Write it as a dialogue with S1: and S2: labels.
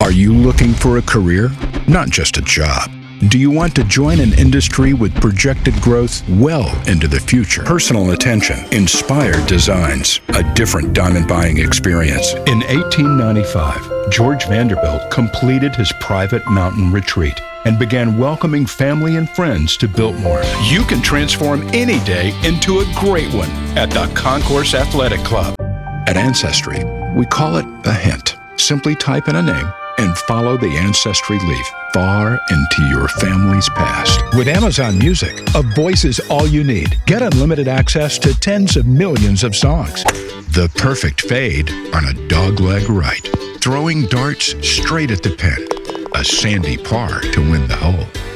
S1: Are you looking for a career? Not just a job. Do you want to join an industry with projected growth well into the future? Personal attention, inspired designs, a different diamond buying experience. In 1895, George Vanderbilt completed his private mountain retreat and began welcoming family and friends to Biltmore. You can transform any day into a great one at the Concourse Athletic Club. At Ancestry, we call it a hint. Simply type in a name and follow the Ancestry leaf far into your family's past. With Amazon Music, a voice is all you need. Get unlimited access to tens of millions of songs. The perfect fade on a dogleg right. Throwing darts straight at the pin. A sandy par to win the hole.